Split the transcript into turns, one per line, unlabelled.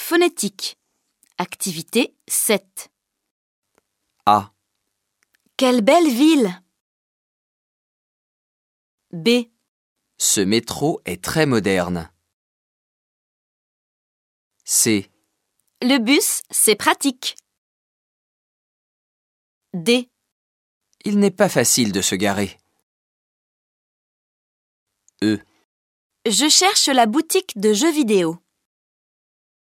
phonétique. Activité 7.
A.
Quelle belle ville! B.
Ce métro est très moderne. C.
Le bus, c'est pratique. D.
Il n'est pas facile de se garer. E.
Je cherche la boutique de jeux vidéo.